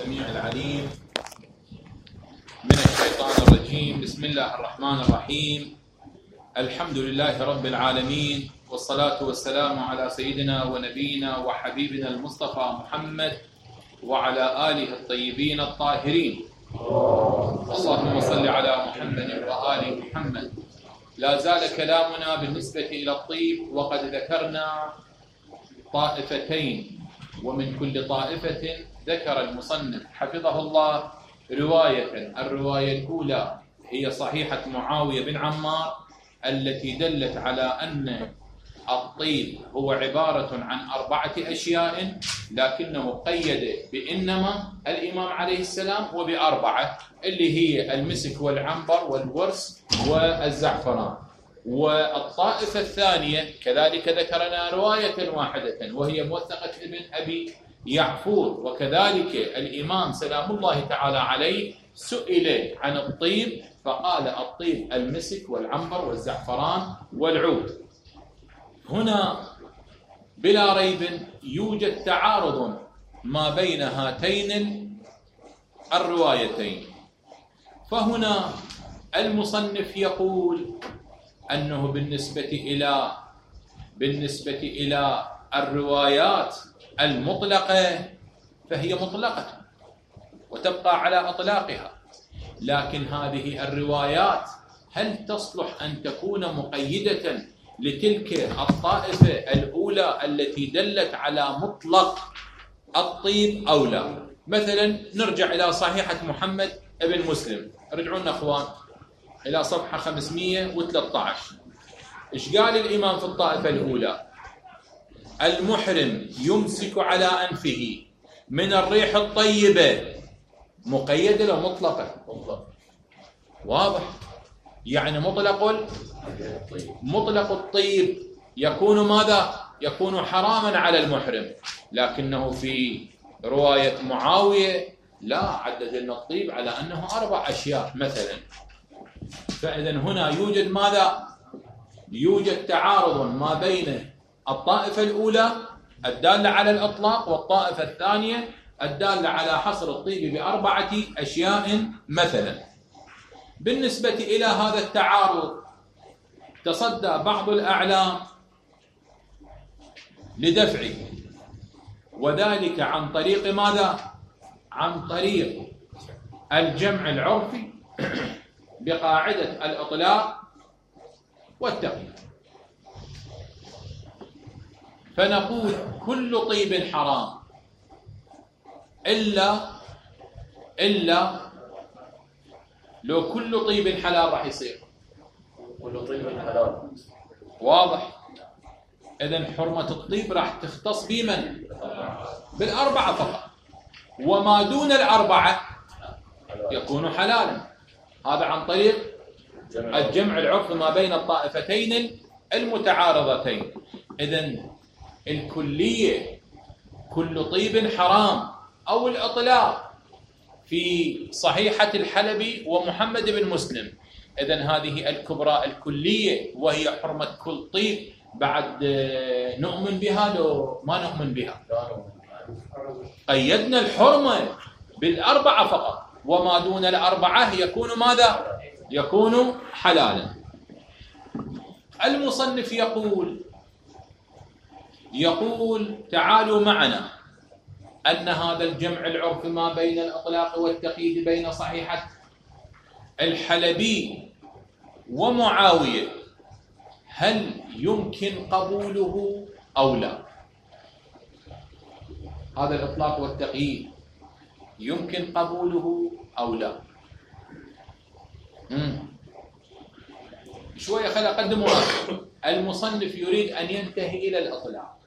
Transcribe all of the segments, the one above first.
السميع العليم من الشيطان الرجيم. بسم الله الرحمن الرحيم. الحمد لله رب العالمين، والصلاة والسلام على سيدنا ونبينا وحبيبنا المصطفى محمد وعلى آله الطيبين الطاهرين. اللهم صل على محمد وآل محمد. لا زال كلامنا بالنسبة إلى الطيب، وقد ذكرنا طائفتين، ومن كل طائفة ذكر المصنف حفظه الله رواية. الرواية الأولى هي صحيحة معاوية بن عمار التي دلت على أن الطيب هو عبارة عن 4 أشياء، لكنه قيد بإنما الإمام عليه السلام وب4 اللي هي المسك والعنبر والورس والزعفران. والطائفة الثانية كذلك ذكرنا رواية واحدة وهي موثقة ابن أبي يعفور، وكذلك الإمام سلام الله تعالى عليه سئل عن الطيب فقال الطيب المسك والعنبر والزعفران والعود. هنا بلا ريب يوجد تعارض ما بين هاتين الروايتين، فهنا المصنف يقول أنه بالنسبة إلى الروايات المطلقة فهي مطلقة وتبقى على أطلاقها، لكن هذه الروايات هل تصلح أن تكون مقيدة لتلك الطائفة الأولى التي دلت على مطلق الطيب أو لا؟ مثلا نرجع إلى صحيحة محمد بن مسلم، رجعوا لنا أخوان إلى صفحة 513. إيش قال الإمام في الطائفة الأولى؟ المحرم يمسك على أنفه من الريح الطيبة. مقيدة لو مطلقة؟ واضح، يعني مطلق الطيب يكون ماذا؟ يكون حراما على المحرم، لكنه في رواية معاوية لا، عدد لنا الطيب على أنه 4 أشياء مثلا. فإذا هنا يوجد ماذا؟ يوجد تعارض ما بين الطائفة الأولى الدالة على الإطلاق والطائفة الثانية الدالة على حصر الطيب ب4 أشياء مثلا. بالنسبة إلى هذا التعارض تصدى بعض الأعلام لدفعه، وذلك عن طريق ماذا؟ عن طريق الجمع العرفي بقاعدة الإطلاق والتقييد. فنقول كل طيب حرام إلا لو كل طيب حلال راح يصير. كل طيب حلال. واضح؟ إذن حرمة الطيب راح تختص بمن؟ بال4 فقط، وما دون ال4 يكون حلالا. هذا عن طريق الجمع العرفي ما بين الطائفتين المتعارضتين. إذن الكلية كل طيب حرام أو الإطلاق في صحيحة الحلبي ومحمد بن مسلم. إذن هذه الكبرى الكلية وهي حرمة كل طيب، بعد نؤمن بها لو ما نؤمن بها؟ قيدنا الحرمة بال4 فقط، وما دون ال4 يكون ماذا؟ يكون حلالا. المصنف يقول تعالوا معنا أن هذا الجمع العرفي ما بين الإطلاق والتقييد بين صحيحة الحلبي ومعاوية هل يمكن قبوله أو لا؟ هذا الإطلاق والتقييد يمكن قبوله أو لا؟ شوية خلي أقدم المصنف يريد أن ينتهي إلى الإطلاق،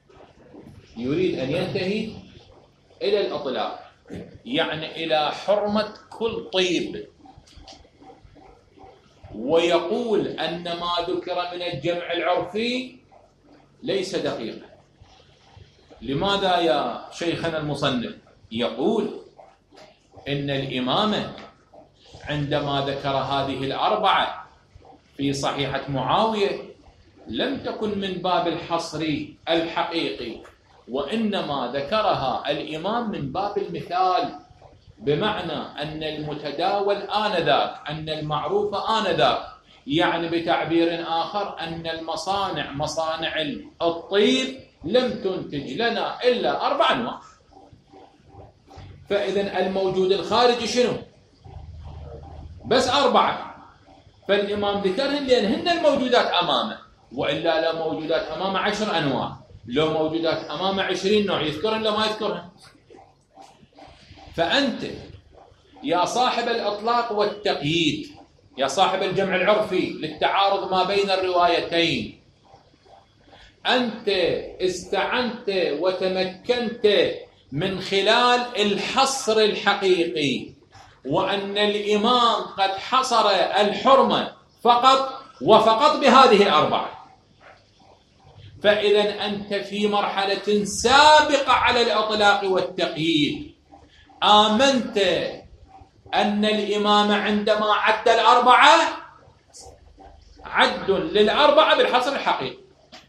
يعني إلى حرمة كل طيب، ويقول أن ما ذكر من الجمع العرفي ليس دقيقا. لماذا يا شيخنا المصنف؟ يقول إن الإمام عندما ذكر هذه ال4 في صحيحة معاوية لم تكن من باب الحصر الحقيقي، وإنما ذكرها الإمام من باب المثال بمعنى أن المتداول آنذاك، أن المعروف آنذاك، يعني بتعبير آخر أن المصانع، مصانع الطيب، لم تنتج لنا إلا 4 أنواع. فإذا الموجود الخارجي شنو؟ بس 4. فالإمام ذكرهن لأنهن الموجودات أمامه، وإلا لا موجودات أمامه 10 أنواع، لو موجودات أمامه 20 نوع، يذكرهن لو ما يذكرهن. فأنت يا صاحب الإطلاق والتقييد، يا صاحب الجمع العرفي للتعارض ما بين الروايتين، أنت استعنت وتمكنت من خلال الحصر الحقيقي، وأن الإمام قد حصر الحرمة فقط وفقط بهذه 4. فإذا أنت في مرحلة سابقة على الإطلاق والتقييد آمنت أن الإمام عندما عد 4 عد لل4 بالحصر الحقيقي،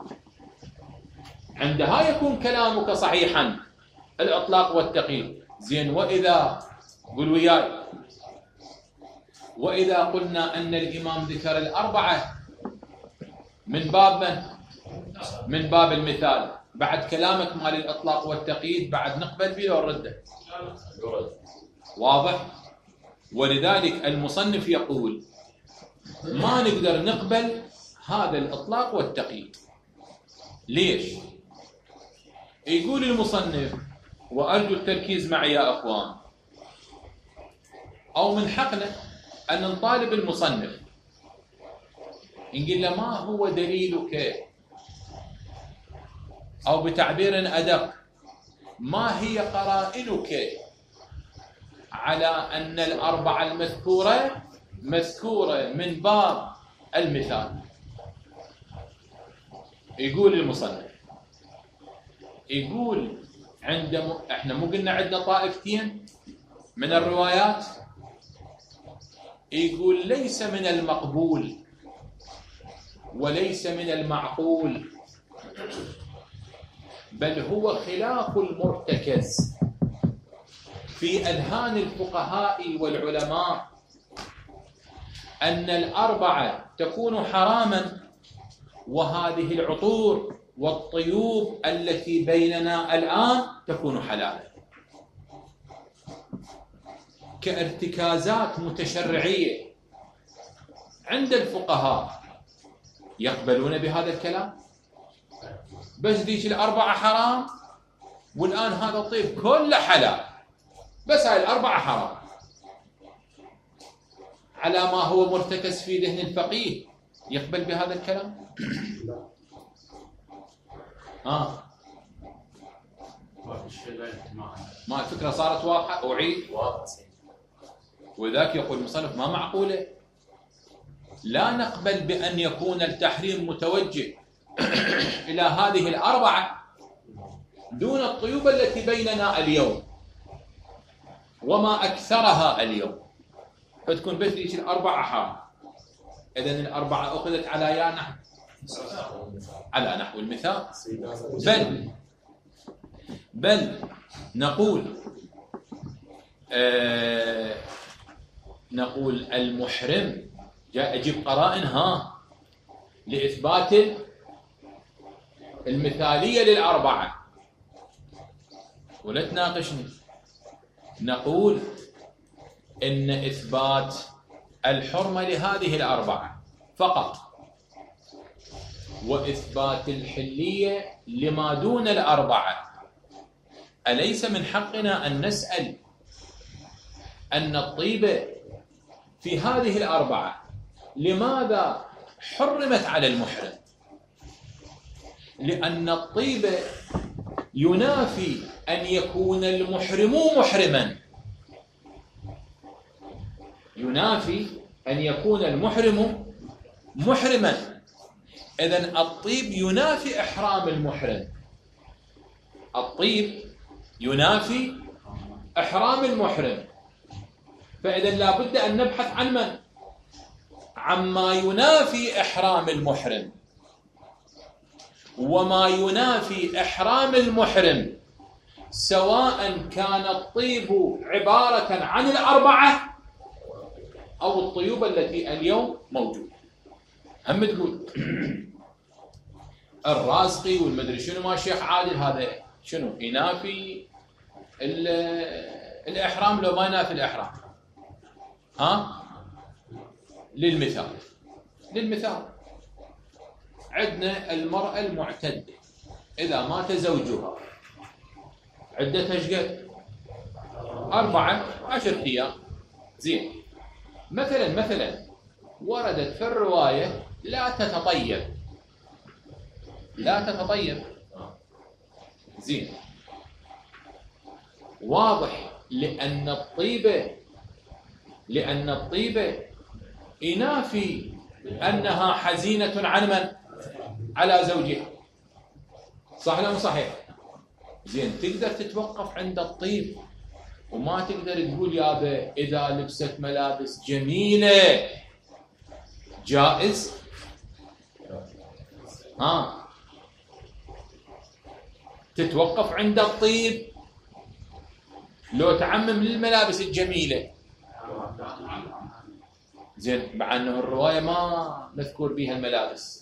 عندها يكون كلامك صحيحا الإطلاق والتقييد. زين، وإذا قل وياي، وإذا قلنا أن الإمام ذكر 4 من باب من؟ من باب المثال، بعد كلامك مال الإطلاق والتقييد بعد نقبل به ونرده؟ واضح؟ ولذلك المصنف يقول ما نقدر نقبل هذا الإطلاق والتقييد. ليش؟ يقول المصنف، وأرجو التركيز معي يا أخوان، أو من حقنا أن نطالب المصنف، نقول له ما هو دليلك، أو بتعبير أدق ما هي قرائنك على أن 4 المذكورة مذكورة من باب المثال. يقول المصنف، يقول احنا مو قلنا عندنا طائفتين من الروايات، يقول ليس من المقبول وليس من المعقول، بل هو خلاف المرتكز في أذهان الفقهاء والعلماء أن 4 تكون حراما، وهذه العطور والطيوب التي بيننا الآن تكون حلالا، كارتكازات متشرعية عند الفقهاء. يقبلون بهذا الكلام؟ بس ذيك 4 حرام، والآن هذا الطيب كله حلال، بس هاي 4 حرام، على ما هو مرتكز في ذهن الفقيه. يقبل بهذا الكلام؟ ما الفكرة صارت واضحة؟ أعيد. وذاك يقول المصنف ما معقولة، لا نقبل بأن يكون التحريم متوجه إلى هذه 4 دون الطيوب التي بيننا اليوم وما أكثرها اليوم، فتكون بس ليش 4 حرام. إذن 4 أخذت على على نحو المثال. بل نقول نقول المحرم جاء أجيب قرائن لإثبات المثالية لل4 ولا تناقشني. نقول إن إثبات الحرمة لهذه 4 فقط، وإثبات الحلية لما دون 4، أليس من حقنا أن نسأل أن الطيبة في هذه 4 لماذا حرمت على المحرم؟ لأن الطيبة ينافي أن يكون المحرم محرما، ينافي أن يكون المحرم محرما. إذن الطيب ينافي إحرام المحرم، الطيب ينافي إحرام المحرم. فإذا لا بد أن نبحث عن من؟ عما ينافي إحرام المحرم، وما ينافي إحرام المحرم سواء كان الطيب عبارة عن الأربعة أو الطيوب التي اليوم موجودة. هم تقول الرازقي والمدري شنو ما الشيخ عادل هذا شنو ينافي الإحرام لو ما ينافي الإحرام؟ للمثال عندنا المرأة المعتدة إذا مات زوجها عدتها ايش قد؟ 14 أيام. زين، مثلا وردت في الرواية لا تتطيب. زين، واضح لأن الطيبة ينافي أنها حزينة عن من؟ على زوجها. صح ولا مو صحيح؟ زين، تقدر تتوقف عند الطيب وما تقدر تقول يابا إذا لبست ملابس جميلة جائز؟ تتوقف عند الطيب لو تعمم للملابس الجميلة. زين، مع أنه الرواية ما مذكور بها الملابس.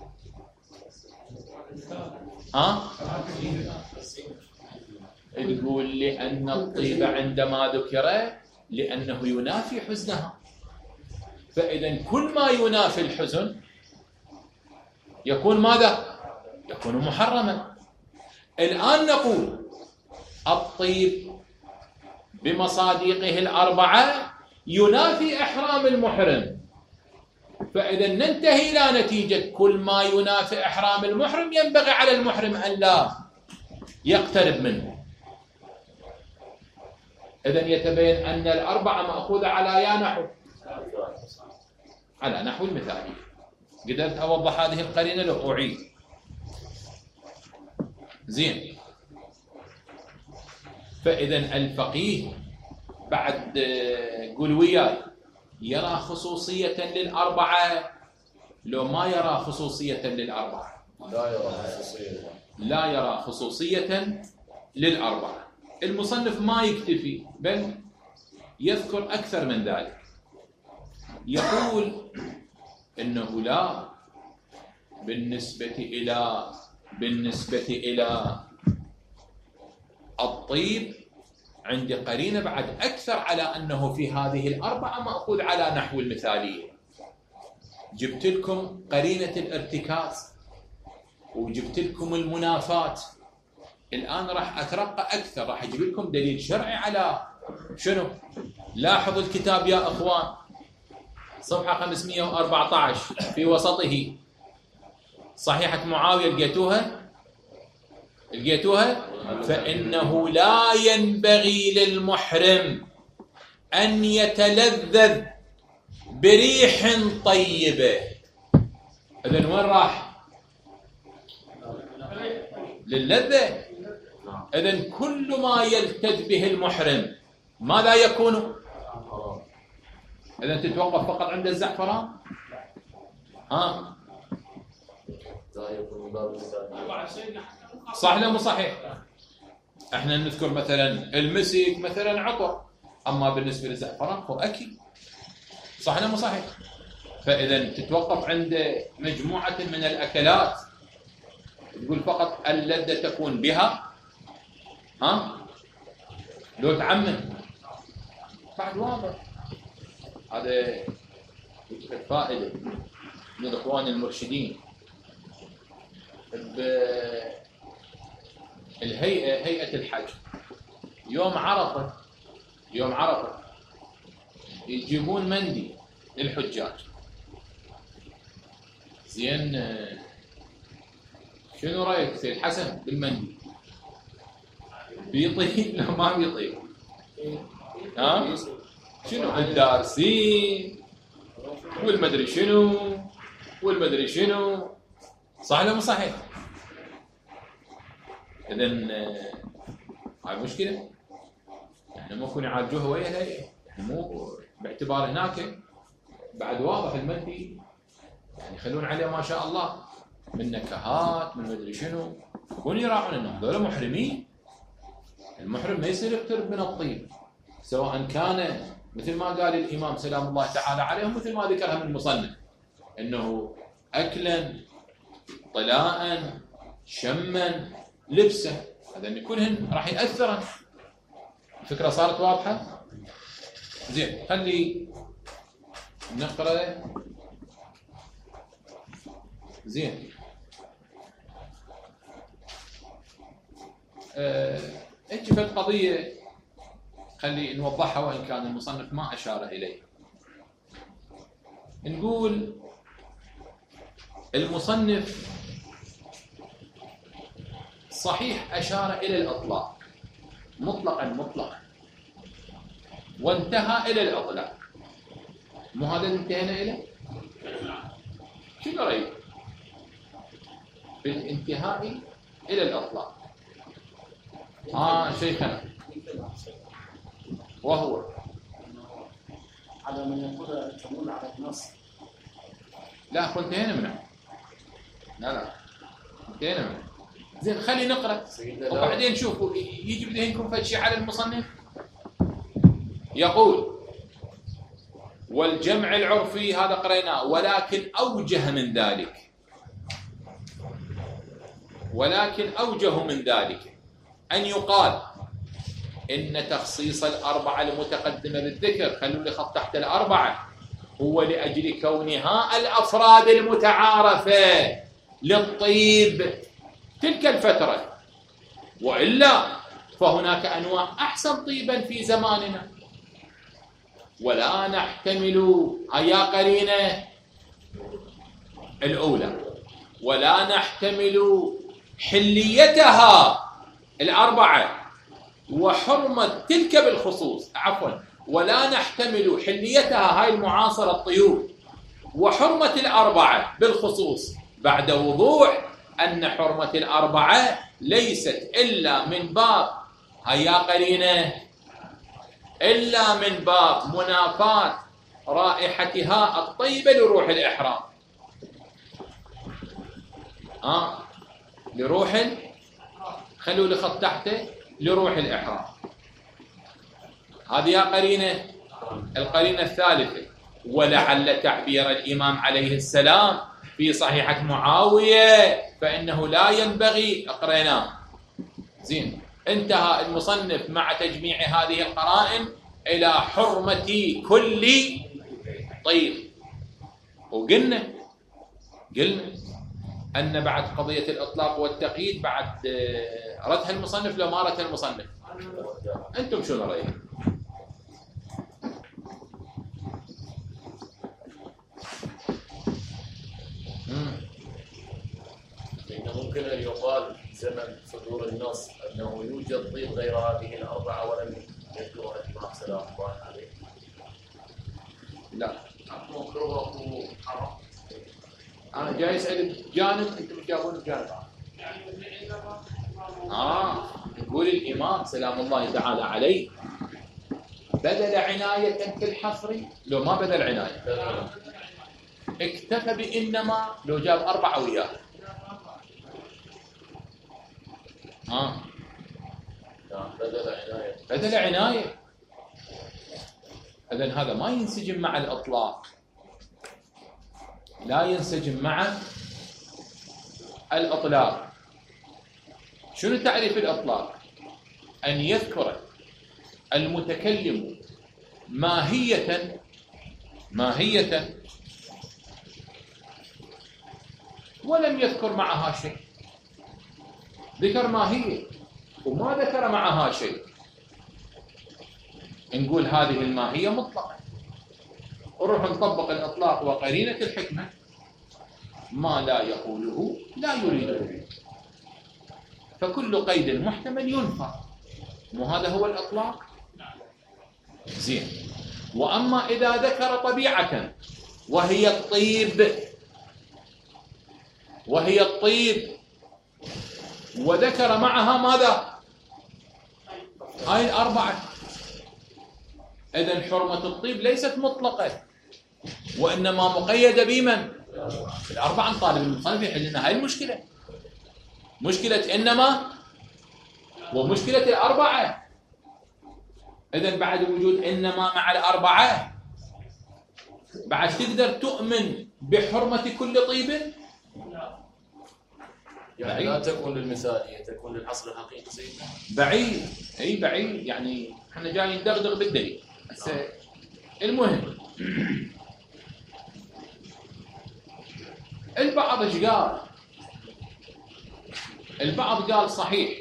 تقول لأن الطيب عندما ذكر لأنه ينافي حزنها، فإذا كل ما ينافي الحزن يكون ماذا؟ يكون محرما. الآن نقول الطيب بمصادقه الأربعة ينافي إحرام المحرم، فإذا ننتهي إلى نتيجة كل ما ينافي إحرام المحرم ينبغي على المحرم أن لا يقترب منه. إذن يتبين أن الأربعة مأخوذة على نحو المثالي. قدرت أوضح هذه القرينة لو أعيد؟ زين، فإذا الفقيه بعد قول وياي يرى خصوصية للأربعة لو ما يرى خصوصية للأربعة؟ لا يرى خصوصية للأربعة. المصنف ما يكتفي بل يذكر أكثر من ذلك، يقول إنه لا، بالنسبة إلى الطيب عندي قرينة بعد أكثر على أنه في هذه الأربعة مأخوذ على نحو المثالية. جبت لكم قرينة الارتكاز وجبت لكم المنافات، الآن راح أترقى أكثر، راح أجيب لكم دليل شرعي على شنو؟ لاحظوا الكتاب يا أخوان، صفحة 514 في وسطه صحيحة معاوية، لقيتوها؟ فإنه لا ينبغي للمحرم أن يتلذذ بريح طيبة. إذن وين راح؟ للذة. إذن كل ما يلتذ به المحرم ماذا يكون؟ إذن تتوقف فقط عند الزعفران؟ صح ولا مو صحيح؟ احنا نذكر مثلا المسك مثلا عطر، اما بالنسبه للزعفران هو اكل. صح ولا مو صحيح؟ فاذا تتوقف عند مجموعه من الاكلات تقول فقط اللذه تكون بها، لو تعمم بعد واضح. هذا فائده من الاخوان المرشدين هيئة الحج يوم عرفة يجيبون مندي للحجاج. زين، شنو رأيك سيد حسن بالمندي؟ بيطيب لو ما بيطيب؟ شنو الدارسين والمدري شنو صح ولا مو صحيح؟ إذن هاي مشكلة، احنا ممكن يعالجوها ويا الهيئة، مو باعتبار هناك بعد واضح المندي يعني يخلون عليه ما شاء الله من نكهات من مدري شنو، يكون يراعون انهم هذول محرمين. المحرم ما يصير يقترب من الطيب، سواء كان مثل ما قال الإمام سلام الله تعالى عليه، مثل ما ذكرها من المصنف، أنه أكلا، طلاء، شما، لبسا، هذا كلهن راح يأثرن. الفكرة صارت واضحة؟ زين، خلي نقرأ. زين، اجت قضية خلي نوضحها وإن كان المصنف ما أشار إليه. نقول المصنف صحيح أشار إلى الإطلاق مطلقا وانتهى إلى الإطلاق، مو هذا اللي انتهينا إليه؟ شنو رأيك بالانتهاء إلى الإطلاق؟ شيخنا، وهو على من يقول تمول على النص. لا، كنت انتهينا منه. لا انتهينا منه. زين، خلي نقرأ وبعدين نشوفوا يجي بذهنكم فد شيء على المصنف. يقول: والجمع العرفي، هذا قريناه، ولكن أوجه من ذلك أن يقال إن تخصيص الأربعة المتقدمة بالذكر، خلوا لي خط تحت الأربعة، هو لأجل كونها الأفراد المتعارفة للطيب تلك الفترة، وإلا فهناك أنواع أحسن طيبا في زماننا، ولا نحتمل أيا قرينة الأولى، ولا نحتمل حليتها الأربعة وحرمة تلك بالخصوص، ولا نحتمل حليتها هاي المعاصرة الطيور وحرمة الأربعة بالخصوص، بعد وضوح أن حرمة الأربعة ليست إلا من باب هيا قرينة، إلا من باب منافاة رائحتها الطيبة لروح الإحرام. لروح، خلوا لي خط تحته، لروح الإحرام. هذه قرينة. القرينة الثالثة: ولعل تعبير الإمام عليه السلام في صحيحة معاوية فإنه لا ينبغي، قريناه. زين، انتهى المصنف مع تجميع هذه القرائن إلى حرمة كل طيب. وقلنا أن بعد قضية الإطلاق والتقييد بعد ردها المصنف لو ما ردها المصنف، أنتم شو رأيكم؟ إنه ممكن أن يقال في زمن صدور النص أنه يوجد طيب غير هذه الأربعة ولم يذكرها الإمام سلام الله عليه. لا، مكروه حرام. أنا جاي أسأل بجانب، أنتم تجاوبون بجانب. يقول الإمام سلام الله تعالى عليه: بذل عناية في الحصر، لو ما بذل عناية اكتفى بإنما، لو جاب أربعة وياه. بذل عناية. إذن هذا ما ينسجم مع الإطلاق، لا ينسجم مع الإطلاق. شنو تعريف الإطلاق؟ أن يذكر المتكلم ماهية ولم يذكر معها شيء، ذكر ماهية وما ذكر معها شيء، نقول هذه الماهية مطلقة، ونروح نطبق الإطلاق وقرينة الحكمة، ما لا يقوله لا يريده، فكل قيد محتمل ينفى، وهذا هو الإطلاق. زين، وأما إذا ذكر طبيعة وهي الطيب وذكر معها ماذا؟ هاي الأربعة، إذن حرمة الطيب ليست مطلقة وإنما مقيدة بمن؟ الأربعة. نطالب المصنف يحل لنا هاي المشكلة، مشكلة إنما ومشكلة الأربعة. إذن بعد وجود إنما مع الأربعة بعد تقدر تؤمن بحرمة كل طيب؟ يعني لا تكون للمثالية، تكون للحصر الحقيقي سيدنا. بعيد، أي بعيد، يعني احنا جايين ندغدغ بالدليل. المهم البعض ايش قال؟ البعض قال صحيح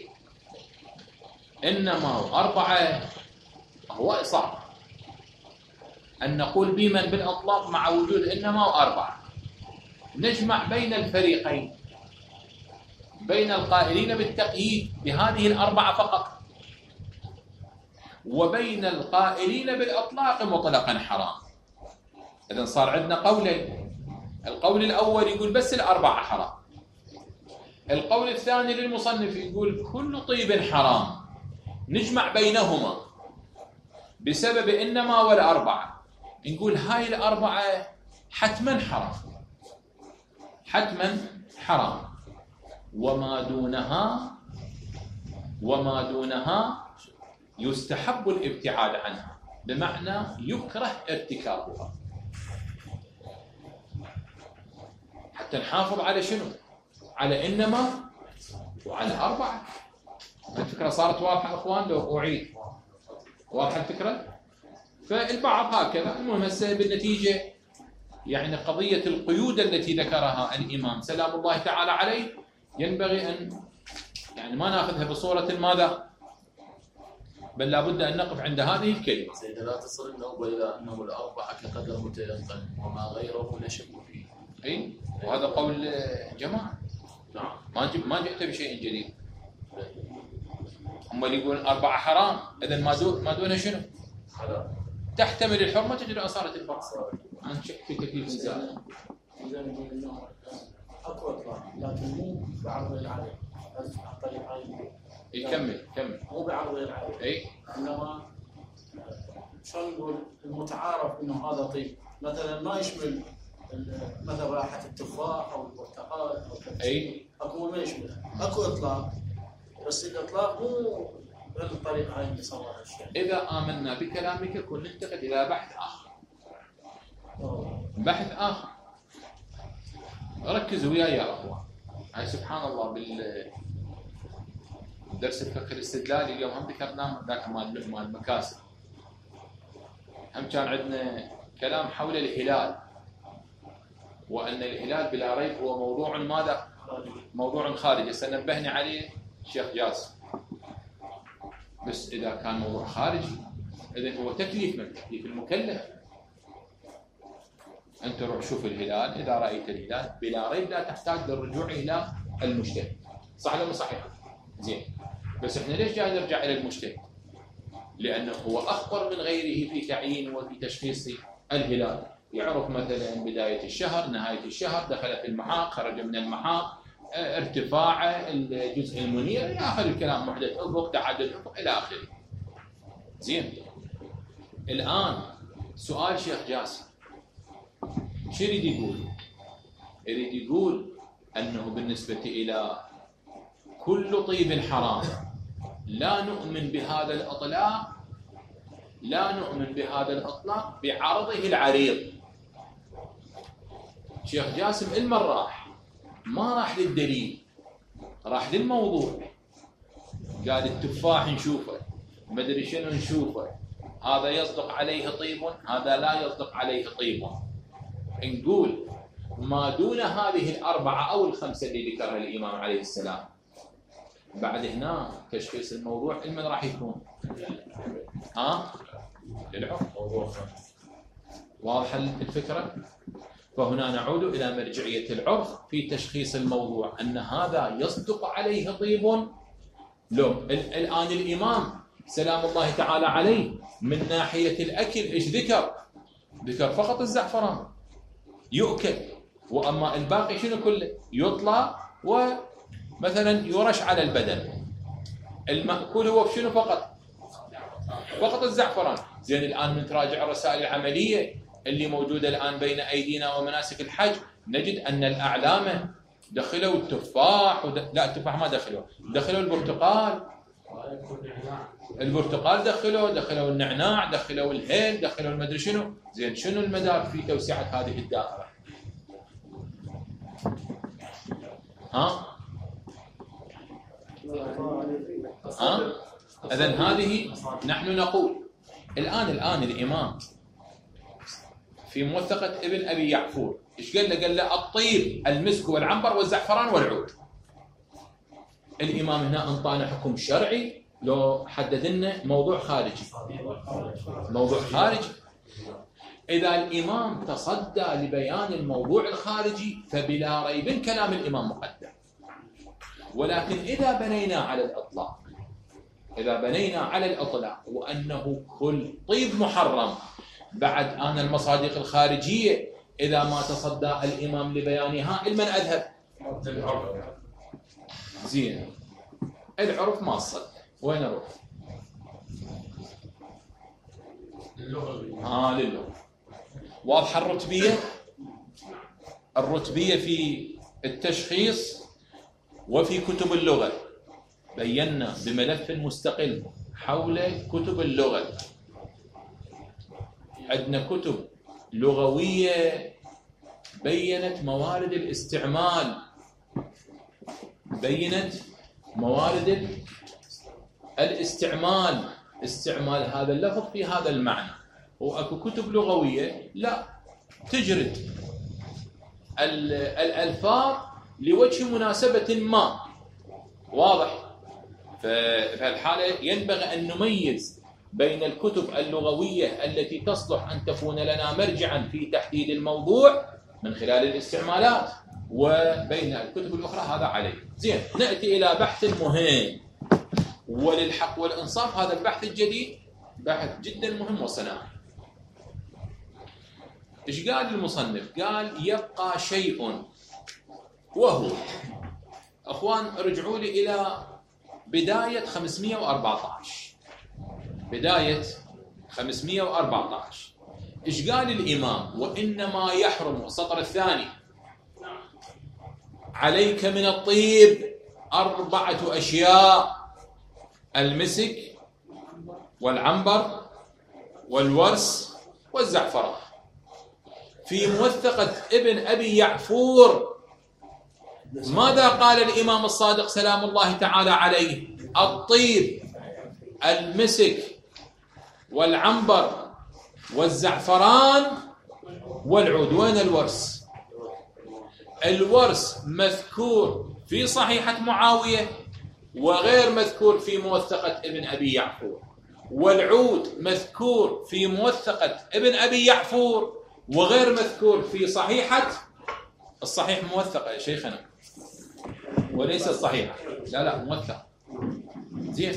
إنما أربعة هو صعب أن نقول بمن بالأطلاق مع وجود إنما وأربعة. نجمع بين الفريقين، بين القائلين بالتقييد بهذه الأربعة فقط وبين القائلين بالإطلاق مطلقا حرام. إذن صار عندنا قولين. القول الأول يقول بس الأربعة حرام، القول الثاني للمصنف يقول كل طيب حرام. نجمع بينهما بسبب إنما والأربعة، نقول هاي الأربعة حتما حرام، حتما حرام، وما دونها يستحب الابتعاد عنها، بمعنى يكره ارتكابها، حتى نحافظ على شنو؟ على إنما وعلى أربعة. الفكرة صارت واضحة أخوان؟ لو أعيد واضحة الفكرة؟ فالبعض هكذا. المهم هسه بالنتيجة يعني قضية القيود التي ذكرها الإمام سلام الله تعالى عليه ينبغي أن يعني ما نأخذها بصورة ماذا؟ بل لابد أن نقف عند هذه الكلمة. سيدنا لا تصل النوبة إلى أنه الأربعة كقدر متيقن وما غيره نشك فيه. أي وهذا قول جماعة. نعم. ما جئت بشيء جديد. هم اللي يقولون أربعة حرام، إذن ما دون شنو؟ حلال. تحتمل الحرمة تجري أصالة الفرق. عن شك في تكليف زائد. إذا نقول إنه أكو إطلاق لكن مو بعرض العدد، بس عن طريق عين. يكمل. مو بعرض العدد. أي. إنما شلون نقول المتعارف إنه هذا طيب، مثلا ما يشمل مثلا رائحة التفاح أو البرتقال أو كذا. أي. أكو ما يشملها. أكو إطلاق، بس الإطلاق مو بالطريقة هاي اللي صورها الشيء. إذا آمنا بكلامك كن ننتقل إلى بحث آخر. بحث آخر. ركزوا وياي يا أخوان. هاي سبحان الله بالدرس الفقه الاستدلالي اليوم هم ذكرنا ذاك مال المكاسب. هم كان عندنا كلام حول الهلال، وأن الهلال بلا ريب هو موضوع ماذا؟ موضوع خارجي. سنبهني عليه الشيخ جاسم. بس إذا كان موضوع خارجي إذن هو تكليف من تكليف المكلف. أنت روح شوف الهلال، إذا رأيت الهلال بلا ريب لا تحتاج للرجوع إلى المجتهد. صح ولا مو صحيح؟ زين. بس إحنا ليش جاي نرجع إلى المجتهد؟ لأنه هو أخبر من غيره في تعيين وفي تشخيص الهلال. يعرف مثلا بداية الشهر، نهاية الشهر، دخل في المحاق، خرج من المحاق، ارتفاع الجزء المنير إلى آخر الكلام، محدث أفق، تعدد أفق إلى آخره. زين. الآن سؤال شيخ جاسم شو يريد يقول؟ يريد يقول أنه بالنسبة إلى كل طيب حرام لا نؤمن بهذا الإطلاق بعرضه العريض. شيخ جاسم المرة ما راح للدليل، راح للموضوع. قال التفاح نشوفه، مدري شنو نشوفه، هذا يصدق عليه طيب، هذا لا يصدق عليه طيب. نقول ما دون هذه الأربعة أو الخمسة اللي ذكرها الإمام عليه السلام، بعد هنا تشخيص الموضوع لمن راح يكون؟ للعرف. واضحة الفكرة؟ فهنا نعود إلى مرجعية العرف في تشخيص الموضوع، أن هذا يصدق عليه طيب. لو الآن الإمام سلام الله تعالى عليه من ناحية الأكل إيش ذكر؟ ذكر فقط الزعفران يؤكل، وأما الباقي شنو كله؟ يطلع ومثلا يرش على البدن. المأكول هو شنو فقط الزعفران. زين الآن من تراجع الرسائل العملية اللي موجودة الآن بين أيدينا ومناسك الحج، نجد أن الأعلام دخلوا التفاح لا التفاح ما دخلوا البرتقال البرتقال دخلوا النعناع، دخلوا الهيل، دخلوا المدري شنو. زين شنو المدار في توسعة هذه الدائرة؟ إذن هذه نحن نقول الآن الإمام في موثقة ابن أبي يعفور إيش قال له؟ قال له الطيب المسك والعنبر والزعفران والعود. الإمام هنا أنطانا حكم شرعي لو حدد لنا موضوع خارجي. موضوع خارجي إذا الإمام تصدى لبيان الموضوع الخارجي فبلا ريب كلام الإمام مقدم. ولكن إذا بنينا على الإطلاق وأنه كل طيب محرم بعد أن المصادق الخارجية إذا ما تصدى الإمام لبيانها لمن أذهب؟ زين العرف ما صد، وين نروح؟ للغة. واضحة الرتبية في التشخيص وفي كتب اللغة. بينا بملف مستقل حول كتب اللغة. عندنا كتب لغوية بينت موارد الاستعمال، استعمال هذا اللفظ في هذا المعنى. واكو كتب لغوية لا تجرد الألفاظ لوجه مناسبة ما. واضح؟ في الحالة ينبغي أن نميز بين الكتب اللغوية التي تصلح أن تكون لنا مرجعا في تحديد الموضوع من خلال الاستعمالات وبين الكتب الأخرى. هذا عليه. زين نأتي إلى بحث مهم، وللحق والإنصاف هذا البحث الجديد بحث جدا مهم وصناعي. إيش قال المصنف؟ قال يبقى شيء، وهو أخوان رجعوا لي إلى بداية 514. إيش قال الإمام؟ وإنما يحرم السطر الثاني عليك من الطيب 4 أشياء: المسك والعنبر والورس والزعفران. في موثقة ابن أبي يعفور ماذا قال الإمام الصادق سلام الله تعالى عليه؟ الطيب المسك والعنبر والزعفران والعود. وين الورس؟ الورس مذكور في صحيحة معاوية وغير مذكور في موثقة ابن أبي يعفور، والعود مذكور في موثقة ابن أبي يعفور وغير مذكور في الصحيح موثقة يا شيخنا وليس الصحيحة. لا موثقة. زين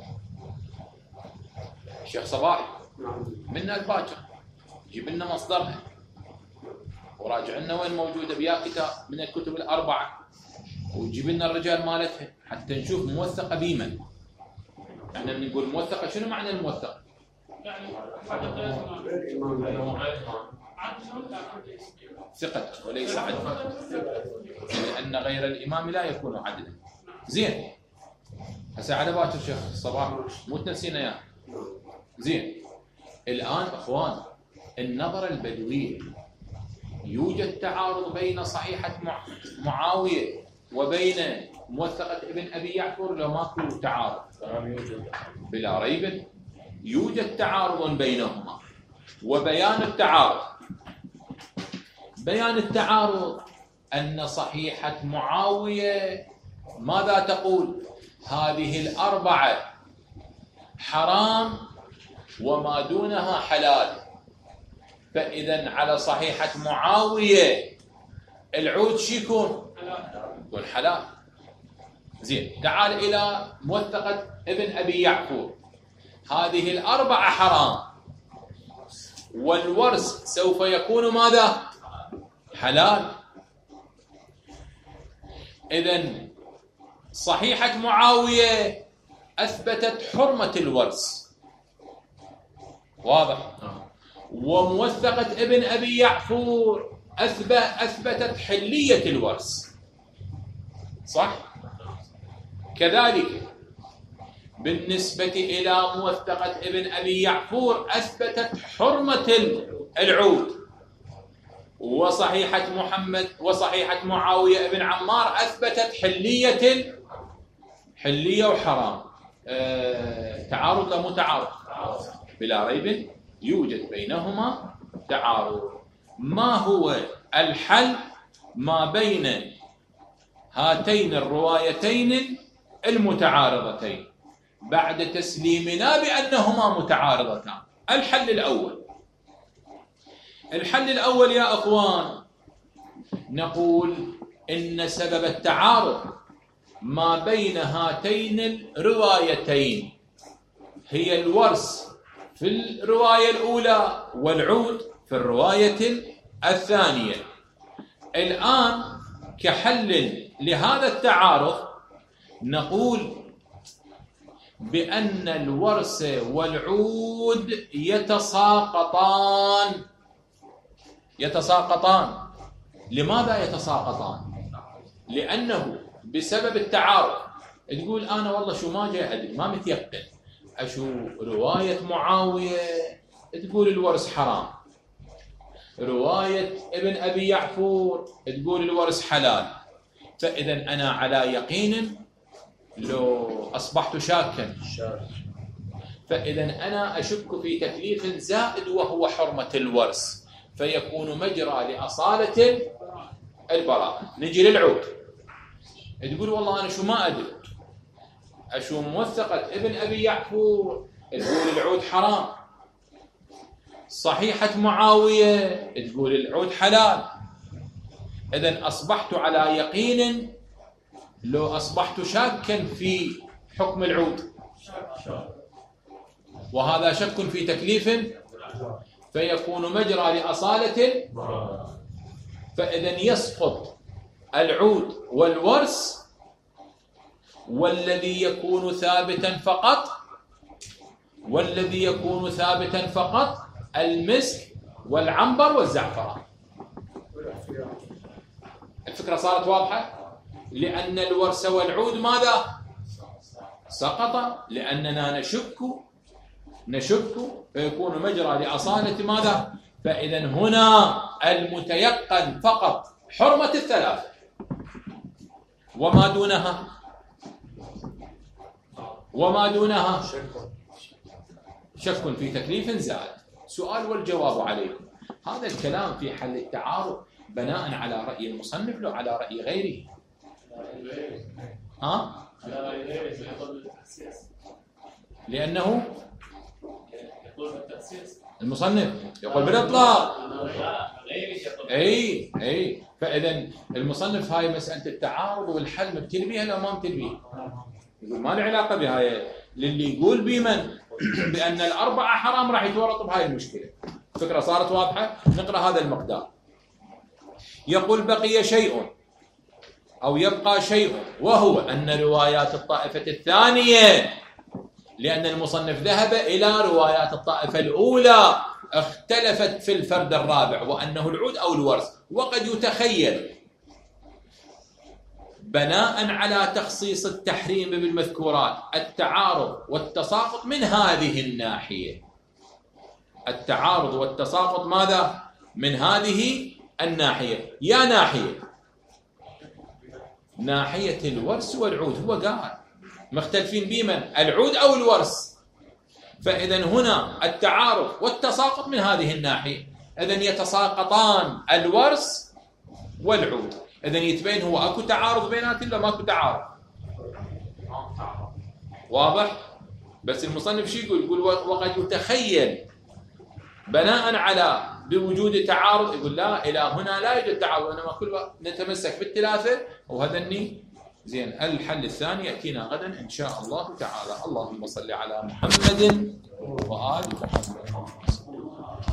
الشيخ صباح منا الباكر جيب لنا مصدرها وراجع لنا وين موجودة بيا كتاب من الكتب الأربعة وجيب لنا الرجال مالتها حتى نشوف موثقة بمن. احنا بنقول موثقة، شنو معنى الموثقة؟ يعني ثقة وليس عدلا، لأن غير الإمام لا يكون عدلا. زين هسه على باكر شيخ صباح مو تنسينا اياه. زين الآن أخوان النظرة البدوية يوجد تعارض بين صحيحة معاوية وبين موثقة ابن أبي يعفور. لو ماكو تعارض بلا ريب يوجد تعارض بينهما. وبيان التعارض أن صحيحة معاوية ماذا تقول؟ هذه 4 حرام وما دونها حلال. فإذا على صحيحة معاوية العود شيكون؟ يكون حلال. زين تعال إلى موثقة ابن أبي يعفور، هذه 4 حرام والورث سوف يكون ماذا؟ حلال. إذن صحيحة معاوية أثبتت حرمة الورث، واضح؟ وموثقة ابن أبي يعفور أثبتت حلية الورث، صح؟ كذلك بالنسبة إلى موثقة ابن أبي يعفور أثبتت حرمة العود، وصحيحة معاوية بن عمار أثبتت حلية وحرام. تعارض لا متعارض؟ بلا ريب يوجد بينهما تعارض. ما هو الحل ما بين هاتين الروايتين المتعارضتين بعد تسليمنا بأنهما متعارضتان؟ الحل الأول يا أخوان، نقول إن سبب التعارض ما بين هاتين الروايتين هي الورث في الرواية الأولى والعود في الرواية الثانية. الآن كحل لهذا التعارض نقول بأن الورث والعود يتساقطان. لماذا يتساقطان؟ لأنه بسبب التعارض تقول أنا والله شو ما جاي أدري، ما متيقن، أشو رواية معاوية تقول الورث حرام، رواية ابن أبي يعفور تقول الورث حلال، فإذا أنا على يقين لو أصبحت شاكا، فإذا أنا أشك في تكليف زائد وهو حرمة الورث، فيكون مجرى لأصالة البراءة. نجي للعود، تقول والله أنا شو ما أدري، أشو موثقة ابن أبي يعفور تقول العود حرام، صحيحة معاوية تقول العود حلال، إذن أصبحت على يقين لو أصبحت شاكا في حكم العود، وهذا شك في تكليف، فيكون مجرى لأصالة، فإذن يسقط العود والورث، والذي يكون ثابتا فقط المسك والعنبر والزعفران. الفكرة صارت واضحة؟ لأن الورث والعود ماذا؟ سقط، لأننا نشك فيكون مجرى لأصالة ماذا؟ فإذا هنا المتيقن فقط حرمة الثلاثة، وما دونها شك في تكليف زائد. سؤال والجواب عليكم، هذا الكلام في حل التعارض بناء على رأي المصنف لو على رأي غيره؟ لأنه المصنف يقول بالإطلاق. اي فإذا المصنف هاي مسألة التعارض والحل مبتل بها لو ما مبتل بها؟ يقول ما له علاقة بهاي، للي يقول بأن الأربعة حرام راح يتورط بهاي المشكلة. الفكرة صارت واضحة؟ نقرأ هذا المقدار. يقول بقي شيء أو يبقى شيء، وهو أن روايات الطائفة الثانية، لأن المصنف ذهب إلى روايات الطائفة الأولى اختلفت في الفرد الرابع وأنه العود أو الورث، وقد يتخيل بناء على تخصيص التحريم بالمذكورات التعارض والتساقط من هذه الناحية. التعارض والتساقط ماذا؟ من هذه الناحية. يا ناحية الورث والعود، هو قال مختلفين بمن؟ العود أو الورث، فإذا هنا التعارض والتساقط من هذه الناحية، إذن يتساقطان الورث والعود، إذن يتبين هو أكو تعارض بيناتهم ولا ماكو تعارض؟ واضح؟ بس المصنف شو يقول وقد يتخيل بناء على بوجود تعارض، يقول لا، إلى هنا لا يوجد تعارض، إنما كل وقت نتمسك بالثلاثة، وهذا زين. الحل الثاني يأتينا غدا إن شاء الله تعالى. اللهم صل على محمد وآل محمد.